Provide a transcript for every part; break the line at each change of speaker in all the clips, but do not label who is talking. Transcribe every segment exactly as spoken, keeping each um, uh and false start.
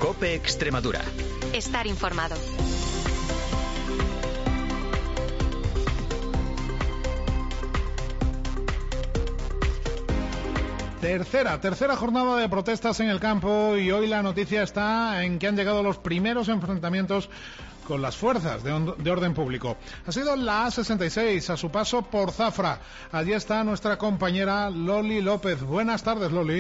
COPE Extremadura.
Estar informado.
Tercera, tercera jornada de protestas en el campo y hoy la noticia está en que han llegado los primeros enfrentamientos con las fuerzas de, on- de orden público. Ha sido la A sesenta y seis a su paso por Zafra. Allí está nuestra compañera Loli López. Buenas tardes, Loli.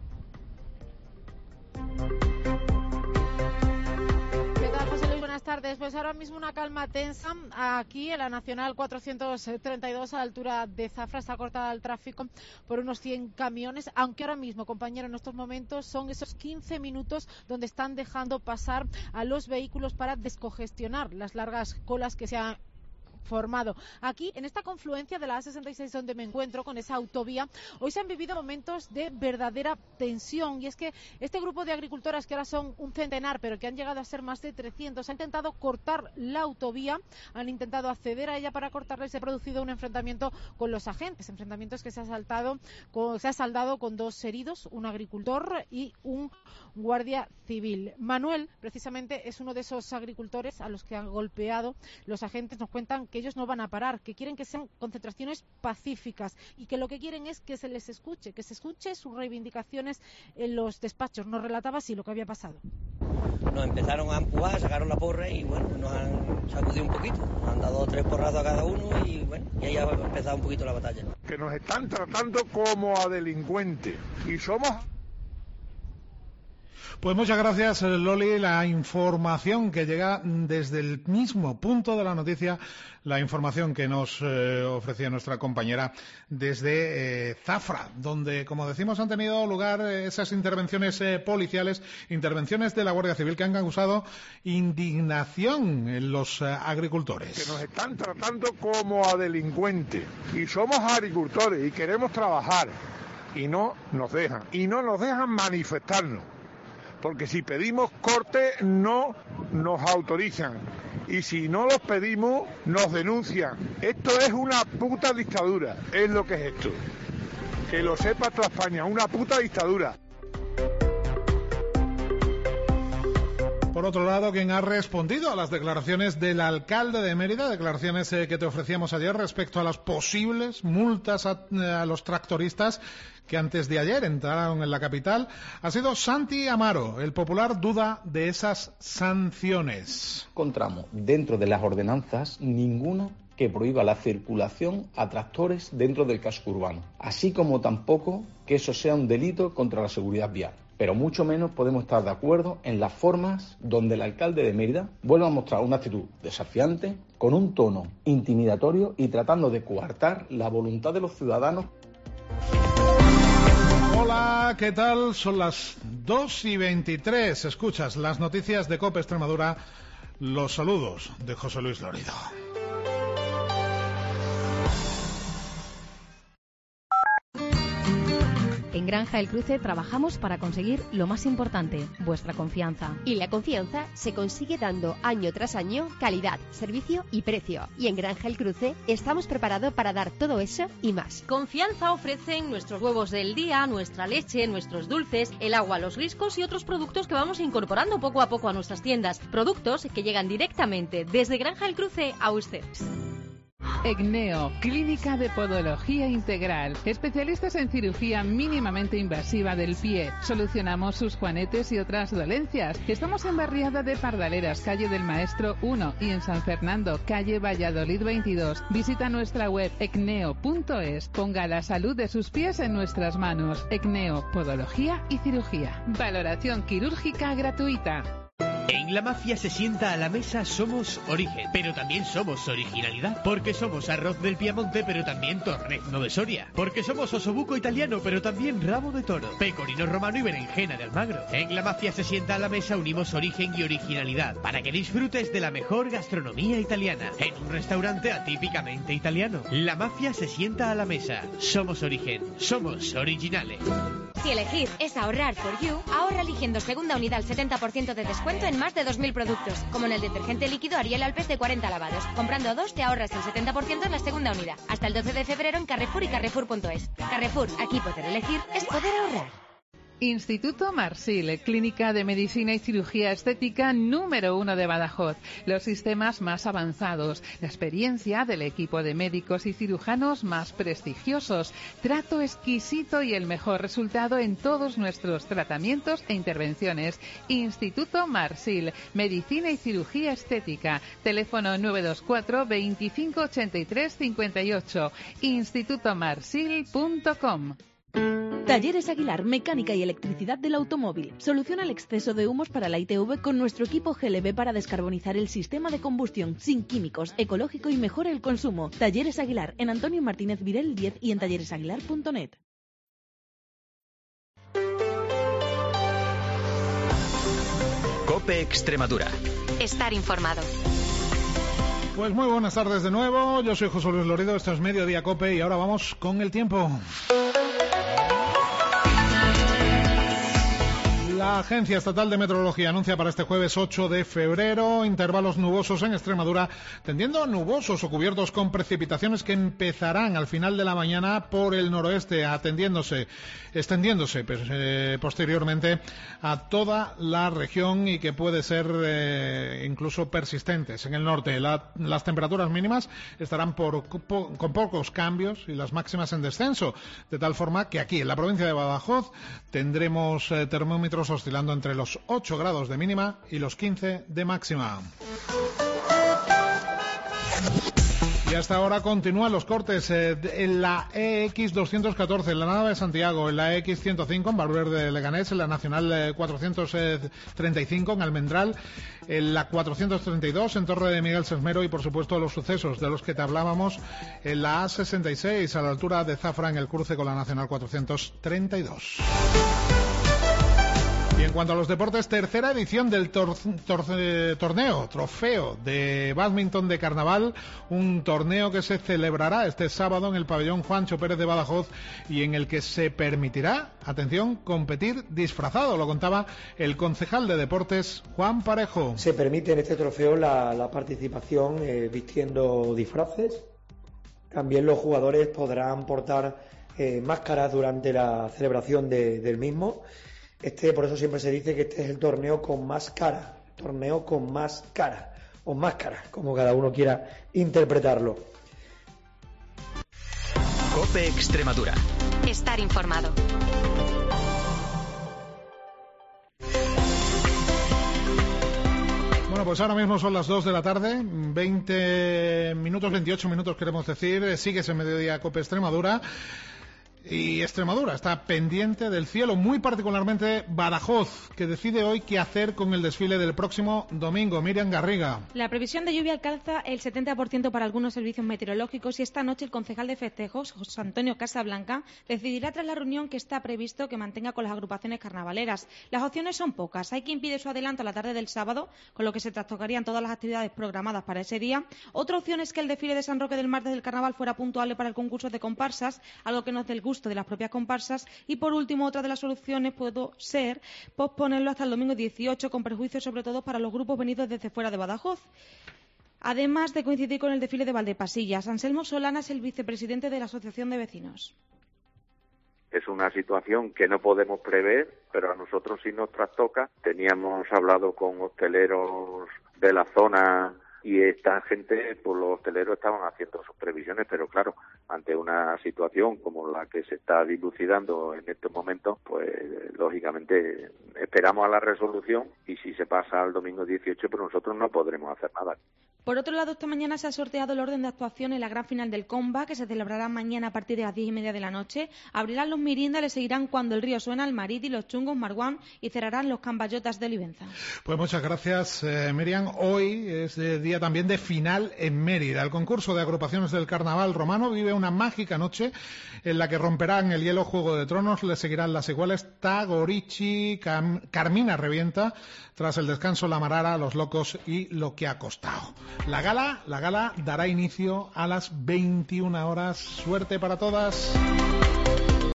Buenas tardes. Pues ahora mismo una calma tensa aquí en la Nacional cuatrocientos treinta y dos a la altura de Zafra. Está cortada el tráfico por unos cien camiones, aunque ahora mismo, compañero, en estos momentos son esos quince minutos donde están dejando pasar a los vehículos para descongestionar las largas colas que se han formado. Aquí, en esta confluencia de la A sesenta y seis donde me encuentro, con esa autovía, hoy se han vivido momentos de verdadera tensión, y es que este grupo de agricultoras, que ahora son un centenar, pero que han llegado a ser más de trescientos, ha intentado cortar la autovía, han intentado acceder a ella para cortarla y se ha producido un enfrentamiento con los agentes, enfrentamientos que se ha, saltado con, se ha saldado con dos heridos, un agricultor y un guardia civil. Manuel, precisamente, es uno de esos agricultores a los que han golpeado los agentes. Nos cuentan que ellos no van a parar, que quieren que sean concentraciones pacíficas y que lo que quieren es que se les escuche, que se escuche sus reivindicaciones en los despachos. Nos relataba así lo que había pasado.
Nos empezaron a empujar, sacaron la porra y bueno, nos han sacudido un poquito, nos han dado tres porrazos a cada uno y bueno, y ahí ha empezado un poquito la batalla.
Que nos están tratando como a delincuentes y somos...
Pues muchas gracias, Loli. La información que llega desde el mismo punto de la noticia, la información que nos eh, ofrecía nuestra compañera desde eh, Zafra, donde, como decimos, han tenido lugar esas intervenciones eh, policiales, intervenciones de la Guardia Civil que han causado indignación en los eh, agricultores.
Que nos están tratando como a delincuentes y somos agricultores y queremos trabajar y no nos dejan, y no nos dejan manifestarnos. Porque si pedimos corte no nos autorizan y si no los pedimos nos denuncian. Esto es una puta dictadura, es lo que es esto. Que lo sepa toda España, una puta dictadura.
Por otro lado, quien ha respondido a las declaraciones del alcalde de Mérida, declaraciones eh, que te ofrecíamos ayer respecto a las posibles multas a, a los tractoristas que antes de ayer entraron en la capital, ha sido Santi Amaro. El Popular duda de esas sanciones.
Encontramos dentro de las ordenanzas ninguna que prohíba la circulación a tractores dentro del casco urbano, así como tampoco que eso sea un delito contra la seguridad vial. Pero mucho menos podemos estar de acuerdo en las formas donde el alcalde de Mérida vuelve a mostrar una actitud desafiante, con un tono intimidatorio y tratando de coartar la voluntad de los ciudadanos.
Hola, ¿qué tal? Son las dos y veintitrés. Escuchas las noticias de COPE Extremadura. Los saludos de José Luis Lorido.
En Granja El Cruce trabajamos para conseguir lo más importante, vuestra confianza.
Y la confianza se consigue dando año tras año calidad, servicio y precio. Y en Granja El Cruce estamos preparados para dar todo eso y más.
Confianza ofrecen nuestros huevos del día, nuestra leche, nuestros dulces, el agua, los riscos y otros productos que vamos incorporando poco a poco a nuestras tiendas. Productos que llegan directamente desde Granja El Cruce a usted.
ECNEO, Clínica de Podología Integral. Especialistas en cirugía mínimamente invasiva del pie. Solucionamos sus juanetes y otras dolencias. Estamos en Barriada de Pardaleras, calle del Maestro uno, y en San Fernando, calle Valladolid veintidós. Visita nuestra web ecneo punto es. Ponga la salud de sus pies en nuestras manos. ECNEO, Podología y Cirugía. Valoración quirúrgica gratuita.
En La Mafia se sienta a la mesa somos origen, pero también somos originalidad, porque somos arroz del Piamonte, pero también torrezno de Soria, porque somos osobuco italiano, pero también rabo de toro, pecorino romano y berenjena de Almagro. En La Mafia se sienta a la mesa unimos origen y originalidad, para que disfrutes de la mejor gastronomía italiana, en un restaurante atípicamente italiano. La Mafia se sienta a la mesa, somos origen, somos originales.
Si elegir es ahorrar for you, ahorra eligiendo segunda unidad al setenta por ciento de descuento en más de dos mil productos, como en el detergente líquido Ariel Alpes de cuarenta lavados. Comprando dos te ahorras el setenta por ciento en la segunda unidad. Hasta el doce de febrero en Carrefour y Carrefour punto es. Carrefour, aquí poder elegir es poder ahorrar.
Instituto Marsil, clínica de medicina y cirugía estética número uno de Badajoz. Los sistemas más avanzados, la experiencia del equipo de médicos y cirujanos más prestigiosos, trato exquisito y el mejor resultado en todos nuestros tratamientos e intervenciones. Instituto Marsil, medicina y cirugía estética. Teléfono nueve dos cuatro, veinticinco ochenta y tres cincuenta y ocho. instituto marsil punto com.
Talleres Aguilar, mecánica y electricidad del automóvil. Soluciona el exceso de humos para la I T V con nuestro equipo G L B para descarbonizar el sistema de combustión sin químicos, ecológico y mejora el consumo. Talleres Aguilar, en Antonio Martínez Virel diez y en talleres aguilar punto net.
COPE Extremadura.
Estar informado.
Pues muy buenas tardes de nuevo. Yo soy José Luis Lorido, esto es Mediodía COPE y ahora vamos con el tiempo. La Agencia Estatal de Meteorología anuncia para este jueves ocho de febrero intervalos nubosos en Extremadura, tendiendo a nubosos o cubiertos con precipitaciones que empezarán al final de la mañana por el noroeste, atendiéndose, extendiéndose pues, eh, posteriormente a toda la región y que puede ser eh, incluso persistentes en el norte. La, las temperaturas mínimas estarán por, po, con pocos cambios y las máximas en descenso, de tal forma que aquí en la provincia de Badajoz tendremos eh, termómetros oscilando entre los ocho grados de mínima y los quince de máxima. Y hasta ahora continúan los cortes eh, en la E X doscientos catorce, en la Nava de Santiago, en la E X ciento cinco, en Valverde de Leganés, en la Nacional eh, cuatrocientos treinta y cinco, en Almendral, en la cuatrocientos treinta y dos, en Torre de Miguel Sesmero y, por supuesto, los sucesos de los que te hablábamos en la A sesenta y seis, a la altura de Zafra, en el cruce con la Nacional cuatrocientos treinta y dos. Y en cuanto a los deportes, tercera edición del tor tor torneo, trofeo de bádminton de carnaval, un torneo que se celebrará este sábado en el pabellón Juancho Pérez de Badajoz y en el que se permitirá, atención, competir disfrazado. Lo contaba el concejal de deportes, Juan Parejo.
Se permite en este trofeo la, la participación eh, vistiendo disfraces. También los jugadores podrán portar eh, máscaras durante la celebración de, del mismo. Este, por eso siempre se dice que este es el torneo con más cara, torneo con más cara, o máscara, como cada uno quiera interpretarlo.
COPE Extremadura.
Estar informado.
Bueno, pues ahora mismo son las dos de la tarde, veinte minutos, veintiocho minutos queremos decir, sigues en Mediodía COPE Extremadura. Y Extremadura está pendiente del cielo, muy particularmente Badajoz, que decide hoy qué hacer con el desfile del próximo domingo. Miriam Garriga.
La previsión de lluvia alcanza el setenta por ciento para algunos servicios meteorológicos y esta noche el concejal de festejos, José Antonio Casablanca, decidirá tras la reunión que está previsto que mantenga con las agrupaciones carnavaleras. Las opciones son pocas. Hay quien pide su adelanto a la tarde del sábado, con lo que se trastocarían todas las actividades programadas para ese día. Otra opción es que el desfile de San Roque del martes del carnaval fuera puntuable para el concurso de comparsas, algo que no es del gusto de las propias comparsas. Y por último, otra de las soluciones puede ser posponerlo hasta el domingo dieciocho, con perjuicio sobre todo para los grupos venidos desde fuera de Badajoz. Además de coincidir con el desfile de Valdepasillas. Anselmo Solana es el vicepresidente de la Asociación de Vecinos.
Es una situación que no podemos prever, pero a nosotros sí nos trastoca. Teníamos hablado con hosteleros de la zona y esta gente, pues los hosteleros estaban haciendo sus previsiones, pero claro, ante una situación como la que se está dilucidando en estos momentos, pues lógicamente esperamos a la resolución y si se pasa al domingo dieciocho, pues nosotros no podremos hacer nada.
Por otro lado, esta mañana se ha sorteado el orden de actuación en la gran final del Comba, que se celebrará mañana a partir de las diez y media de la noche. Abrirán los Mirinda, le seguirán Cuando el río suena, el Mariti, los Chungos, Marguán y cerrarán los Cambayotas de Olivenza.
Pues muchas gracias, eh, Miriam. Hoy es eh, día también de final en Mérida. El concurso de agrupaciones del Carnaval romano vive una mágica noche en la que romperán el hielo Juego de Tronos, le seguirán las iguales Tagorichi, Cam Carmina Revienta, tras el descanso La Marara, Los Locos y Lo que ha costado. La gala, la gala dará inicio a las veintiuna horas. Suerte para todas.